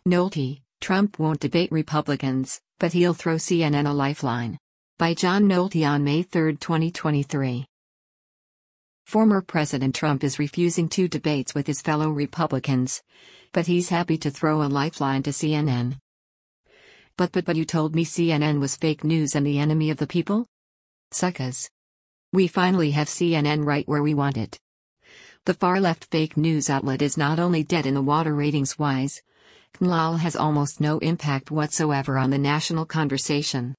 Nolte: Trump won't debate Republicans, but he'll throw CNN a lifeline. By John Nolte on May 3, 2023. Former President Trump is refusing 2 debates with his fellow Republicans, but he's happy to throw a lifeline to CNN. But you told me CNN was fake news and the enemy of the people? Suckers. We finally have CNN right where we want it. The far-left fake news outlet is not only dead in the water ratings-wise, CNL has almost no impact whatsoever on the national conversation.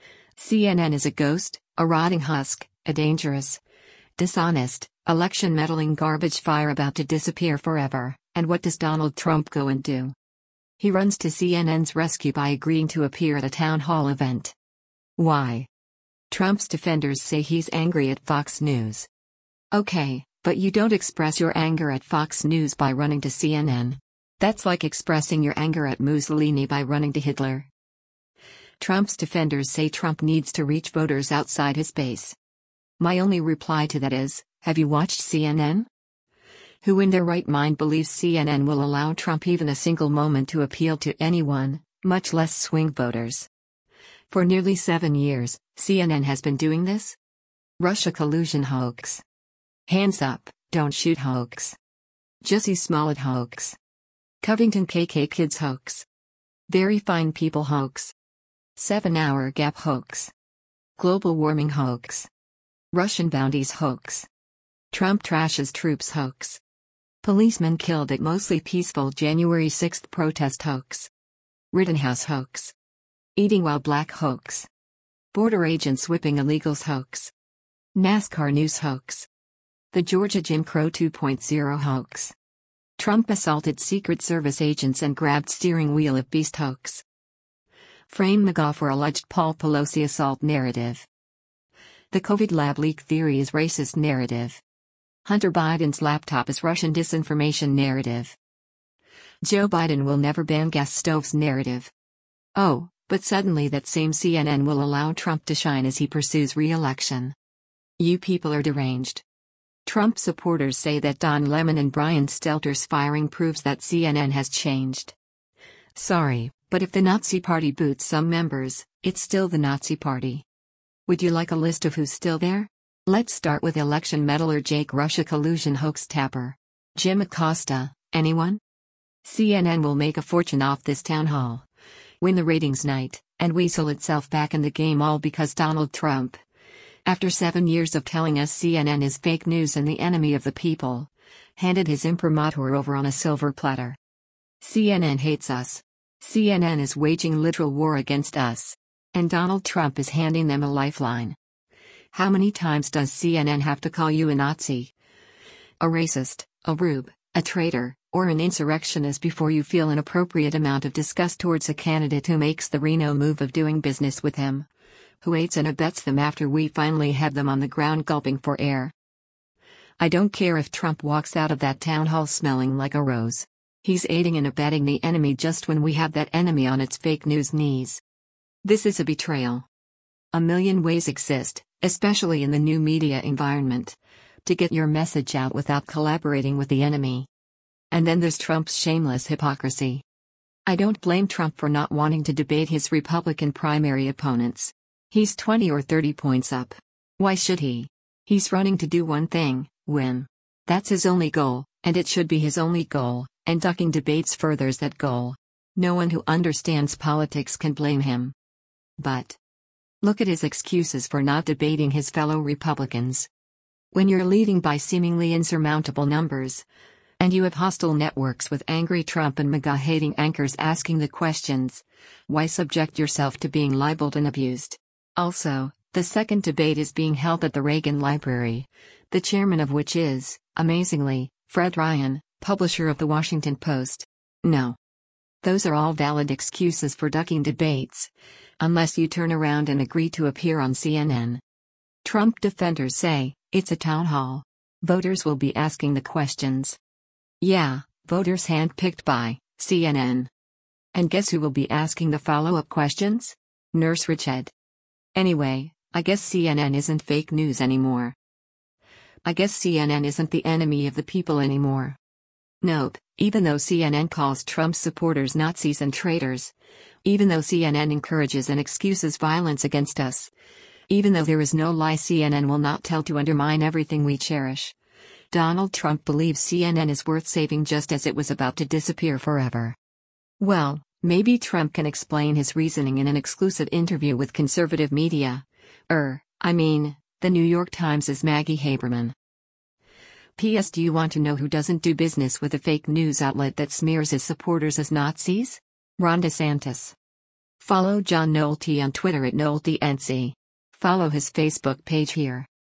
CNN is a ghost, a rotting husk, a dangerous, dishonest, election-meddling garbage fire about to disappear forever. And what does Donald Trump go and do? He runs to CNN's rescue by agreeing to appear at a town hall event. Why? Trump's defenders say he's angry at Fox News. Okay, but you don't express your anger at Fox News by running to CNN. That's like expressing your anger at Mussolini by running to Hitler. Trump's defenders say Trump needs to reach voters outside his base. My only reply to that is, have you watched CNN? Who in their right mind believes CNN will allow Trump even a single moment to appeal to anyone, much less swing voters? For nearly 7 years, CNN has been doing this? Russia collusion hoax. Hands up, don't shoot hoax. Jussie Smollett hoax. Covington KK Kids hoax. Very fine people hoax. 7-hour gap hoax. Global warming hoax. Russian bounties hoax. Trump trashes troops hoax. Policemen killed at mostly peaceful January 6 protest hoax. Rittenhouse hoax. Eating while black hoax. Border agents whipping illegals hoax. NASCAR news hoax. The Georgia Jim Crow 2.0 hoax. Trump assaulted Secret Service agents and grabbed steering wheel of beast hoax. Frame MAGA for alleged Paul Pelosi assault narrative. The COVID lab leak theory is racist narrative. Hunter Biden's laptop is Russian disinformation narrative. Joe Biden will never ban gas stoves narrative. Oh, but suddenly that same CNN will allow Trump to shine as he pursues re-election. You people are deranged. Trump supporters say that Don Lemon and Brian Stelter's firing proves that CNN has changed. Sorry, but if the Nazi Party boots some members, it's still the Nazi Party. Would you like a list of who's still there? Let's start with election meddler Jake Russia collusion hoax tapper. Jim Acosta, anyone? CNN will make a fortune off this town hall. Win the ratings night, and weasel itself back in the game all because Donald Trump, after 7 years of telling us CNN is fake news and the enemy of the people, handed his imprimatur over on a silver platter. CNN hates us. CNN is waging literal war against us. And Donald Trump is handing them a lifeline. How many times does CNN have to call you a Nazi, a racist, a rube, a traitor, or an insurrectionist before you feel an appropriate amount of disgust towards a candidate who makes the Reno move of doing business with him, who aids and abets them after we finally have them on the ground gulping for air? I don't care if Trump walks out of that town hall smelling like a rose. He's aiding and abetting the enemy just when we have that enemy on its fake news knees. This is a betrayal. A million ways exist, especially in the new media environment, to get your message out without collaborating with the enemy. And then there's Trump's shameless hypocrisy. I don't blame Trump for not wanting to debate his Republican primary opponents. He's 20 or 30 points up. Why should he? He's running to do one thing, win. That's his only goal, and it should be his only goal, and ducking debates furthers that goal. No one who understands politics can blame him. But look at his excuses for not debating his fellow Republicans. When you're leading by seemingly insurmountable numbers, and you have hostile networks with angry Trump and MAGA-hating anchors asking the questions, why subject yourself to being libeled and abused? Also, the second debate is being held at the Reagan Library, the chairman of which is, amazingly, Fred Ryan, publisher of The Washington Post. No. Those are all valid excuses for ducking debates, unless you turn around and agree to appear on CNN. Trump defenders say, it's a town hall. Voters will be asking the questions. Yeah, voters handpicked by CNN. And guess who will be asking the follow-up questions? Nurse Richhead. Anyway, I guess CNN isn't fake news anymore. I guess CNN isn't the enemy of the people anymore. Nope, even though CNN calls Trump's supporters Nazis and traitors. Even though CNN encourages and excuses violence against us. Even though there is no lie CNN will not tell to undermine everything we cherish. Donald Trump believes CNN is worth saving just as it was about to disappear forever. Well, maybe Trump can explain his reasoning in an exclusive interview with conservative media. The New York Times' Maggie Haberman. P.S. Do you want to know who doesn't do business with a fake news outlet that smears his supporters as Nazis? Ron DeSantis. Follow John Nolte on Twitter at NolteNC. Follow his Facebook page here.